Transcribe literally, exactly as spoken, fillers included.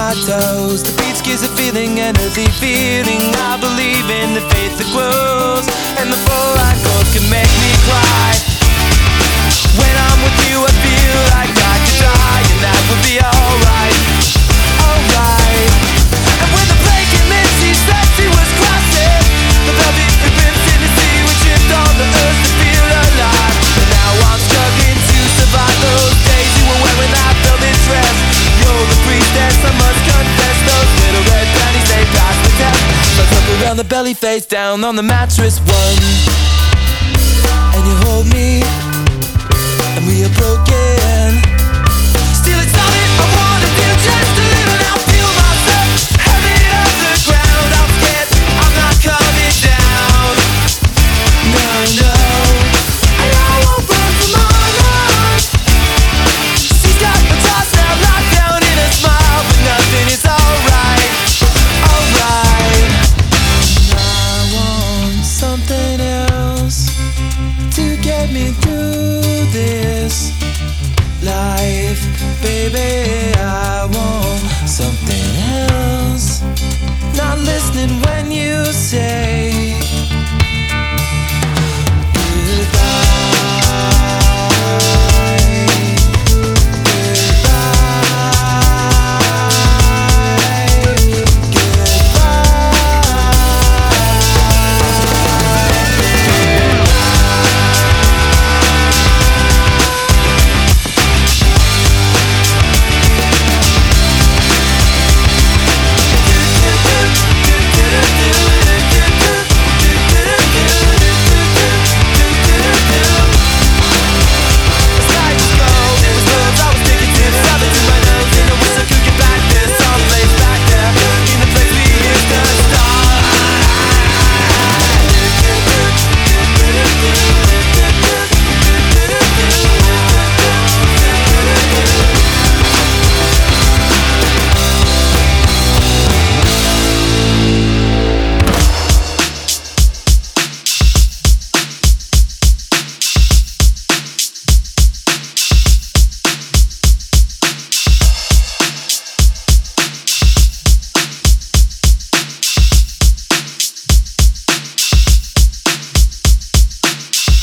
my toes. The beats gives a feeling, an earthly feeling. I believe in the faith that grows, and the four-line chords can make me cry. When I'm with you I feel like I could die, and that would be alright, alright. And when the plane came in, she said she was crossing the velvet ribbons in the sea, which shift on the earth to feel alive. And now I'm struggling to survive those days you were wearing that velvet dress. You're the priestess, I must confess. Those little red panties, they pass the test. So I flip around the belly, face down on the mattress. One, and you hold me, and we are broken. Still it's not it I wanna do, just to live and I'll feel myself heavy off the ground. I'm scared I'm not coming down. No, no, and I won't run from my life. She's got the thoughts now locked down in a smile, but nothing is alright, alright. And I want something else to get me through this life, baby. I want something else. Not listening when you say